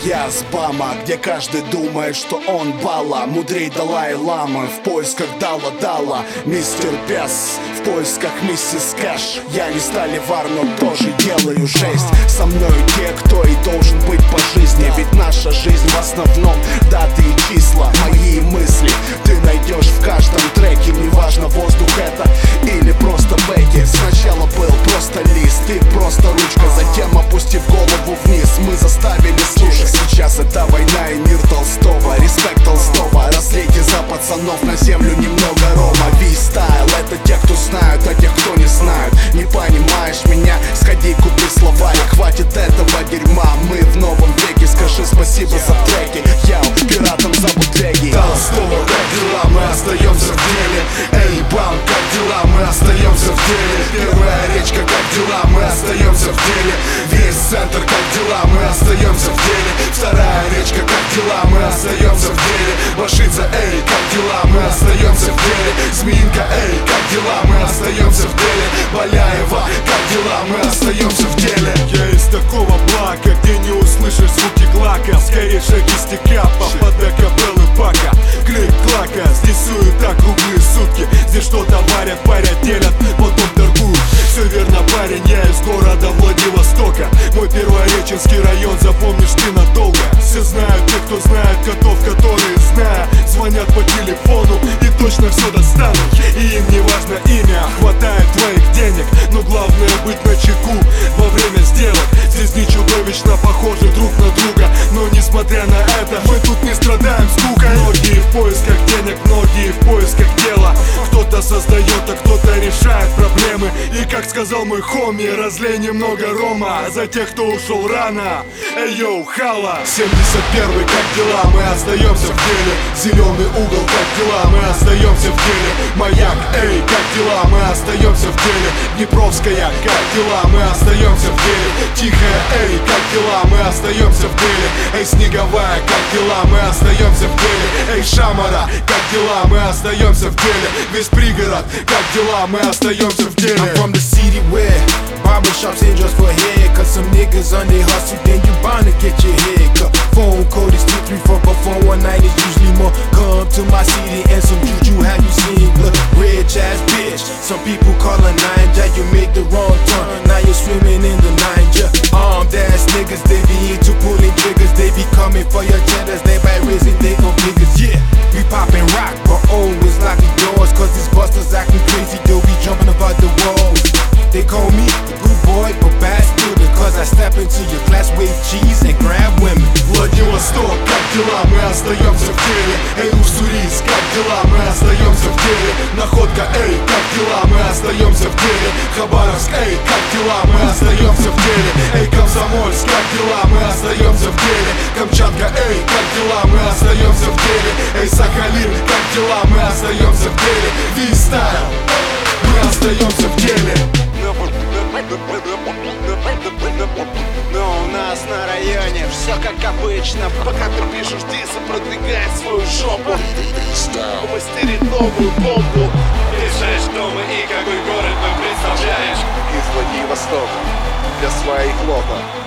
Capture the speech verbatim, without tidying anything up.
я с Бама, где каждый думает, что он Бала. Мудрей Далай-Ламы в поисках Дала-Дала. Мистер Бес в поисках миссис Кэш. Я не Сталивар, но тоже делаю жесть. Со мной те, кто и должен быть по жизни. Ведь наша жизнь в основном даты и числа. Мои мысли ты найдешь в каждом треке. Неважно, воздух это или просто бэки. Сначала был просто лист, ты просто ручка. Затем, опустив голову вниз, мы заставили слушать. Сейчас это война и мир Толстого. Респект Толстого, разлейте за пацанов на землю немного рома. Ви-стайл, это те, кто знают, а те, кто не знают. Не понимаешь меня, сходи купи словарик. Хватит этого дерьма, мы в новом веке. Скажи спасибо за треки, я пиратом за бутреги. Толстого, как дела, мы остаемся в деле. Эй, бам, как дела, мы остаемся в деле. Первая речка, как дела, мы остаемся в деле. Весь центр, как дела, мы остаемся в деле. Вторая речка, как дела, мы остаемся в деле. Башица, эй, как дела, мы остаемся в деле. Змеинка, эй, как дела, мы остаемся в деле. Баляева, как дела, мы остаемся в деле. Я из такого блока, где не услышишь звуки клака. Скорее шаги стекапа, под акапеллы бака. Клик-клака, здесь суета круглые сутки. Здесь что-то варят, парят, делят, потом торгуют. Все верно, парень, я из города Владивостока. Мой Первореченский район, запомнишь ты надолго. Все знают, те, кто знает котов, которые знают. Звонят по телефону и точно все достанут. И им не важно имя, хватает твоих денег. Но главное быть начеку во время сделок. Здесь не чудовищно похожи друг на друга. Но несмотря на это, мы тут не страдаем скукой. Многие в поисках денег, многие в поисках дела. Кто-то создает, а кто-то решает проблемы. И как сказал мой хоми, разлей немного рома за тех, кто ушел рано. Эй, йоу, хала. семьдесят первый, как дела, мы остаемся в деле. Зеленый угол, как дела, мы остаемся в деле. Маяк, эй, как дела, мы остаемся в деле. Днепровская, как дела, мы остаемся в деле. Тихая, эй, как дела, мы остаемся в деле. Эй, Снеговая, как дела, мы остаемся в деле. Эй, Шамара, как дела, мы остаемся в деле. Весь пригород, как дела, мы остаемся в деле. I'm from the city where barbershops ain't just for hair. Cause some niggas on they hustle, then you bound to get your head cut. Phone code is two three four, but phone one night is usually more. Come to my city and some juju, have you seen? Look, rich ass bitch. Some people call her ninja. You make the wrong turn, now you're swimming in the Niger. Armed ass niggas, they be into pulling triggers. They be coming for your cheddars, they by raising they gon' figures. Yeah, we poppin' rock, but always locking doors. Cause these busters acting crazy, they'll be jumping about the walls. They call me the good boy, but bad student. Cause I step into your class, wave cheese and grab women. Владивосток, как дела, мы остаемся в деле. Эй, Уссурийск, как дела, мы остаемся в деле. Находка, эй, как дела, мы остаемся в деле. Хабаровск, эй, как дела, мы остаемся в деле. Эй, Комсомольск, как дела, мы остаемся в деле. Камчатка, эй, как дела, мы остаемся в деле. Эй, Сахалин, как дела, мы остаемся в деле. Ви-стайл, мы остаемся в деле. Но у нас на районе все как обычно. Пока ты пишешь дисы, продвигай свою жопу. Мастерит новую бомбу. Решаешь, кто мы и какой город мы представляешь. Из Владивостока для своих лопа.